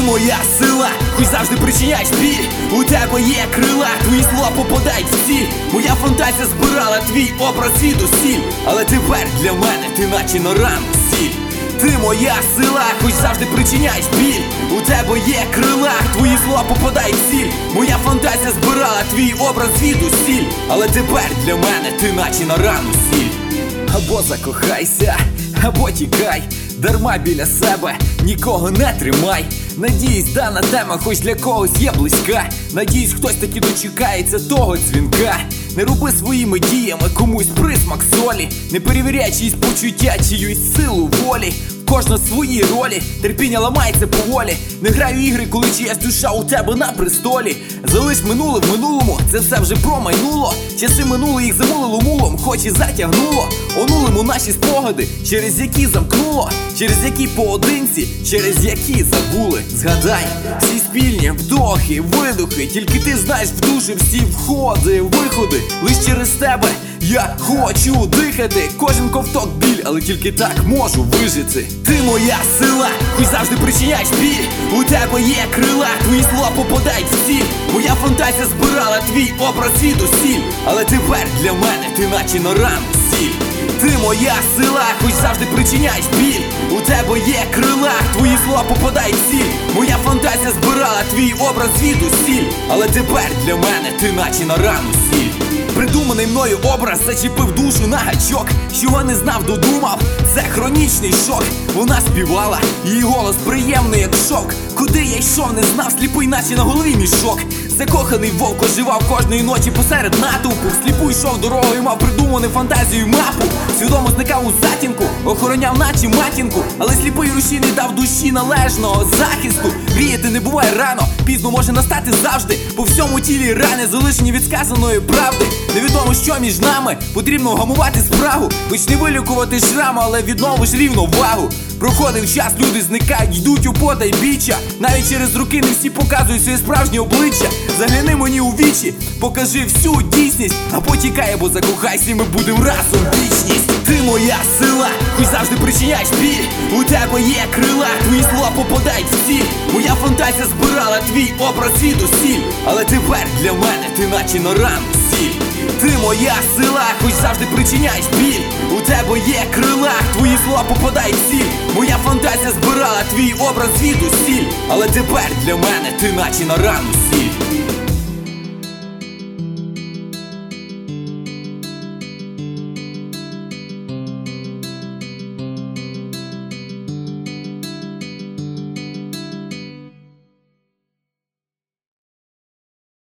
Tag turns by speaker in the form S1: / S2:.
S1: моя сила, хоч завжди причиняєш біль. У тебе є крила, твої слова попадають в ціль. Моя фантазія збирала твій образ від усіль, але тепер для мене ти наче на рану сіль. Ти моя сила, хоч завжди причиняєш біль. У тебе є крила, твої слова попадають в ціль. Моя фантазія збирала твій образ від усіль, але тепер для мене ти наче на рану сіль. Або закохайся, або тікай, дарма біля себе нікого не тримай. Надіюсь, дана тема хоч для когось є близька. Надіюсь, хтось таки дочекається того дзвінка. Не роби своїми діями комусь присмак солі. Не перевіряй чиїсь почуття, чиюсь силу волі. Кожна свої ролі, терпіння ламається поволі. Не граю ігри, коли чиясь душа у тебе на престолі. Залиш минуле в минулому, це все вже промайнуло. Часи минули, їх замулило мулом, хоч і затягнуло. Онулимо наші спогади, через які замкнуло, через які поодинці, через які забули. Згадай всі спільні вдохи, видохи. Тільки ти знаєш в душі всі входи, виходи. Лиш через тебе я хочу дихати. Кожен ковток біль, але тільки так можу вижити. Ти моя сила, хоч завжди причиняєш біль. У тебе є крила, твої слова попадають в ціль. Моя фантазія збирала твій образ від усіль, але тепер для мене ти наче на рану сіль. Ти моя сила, хоч завжди причиняєш біль. У тебе є крила, твої слова попадають в ціль. Моя фантазія збирала твій образ від усіль, але тепер для мене ти наче на рану сіль. Придуманий мною образ зачепив душу на гачок. Чого не знав, додумав, це хронічний шок. Вона співала, її голос приємний, як шок. Куди я йшов, не знав, сліпий, наче на голові мішок. Закоханий вовк оживав кожної ночі посеред натовпу. Сліпу йшов дорогою, мав придуману фантазію мапу. Свідомо зникав у затінку, охороняв наче матінку. Але сліпий рушій не дав душі належного захисту. Мріяти не буває рано, пізно може настати завжди. По всьому тілі рани, залишені від сказаної правди. Невідомо, що між нами, потрібно гамувати спрагу. Почни вилікувати шрами, але відновиш рівновагу. Проходив час, люди зникають, йдуть у потай біччя. Навіть через роки не всі показують своє справжнє обличчя. Загляни мені у вічі, покажи всю дійсність. Або тікай, або закохайся, і ми будемо разом вічність. Ти моя сила, хоч завжди причиняєш біль. У тебе є крила, твої слова попадають в ціль. Моя фантазія збирала твій образ від усіль, але тепер для мене ти наче на рану сіль. Ти моя сила, хоч завжди причиняєш біль. У тебе є крила, твої слова попадають в ціль. Моя фантазія збирала твій образ від усіль, але тепер для мене ти наче на рану сіль.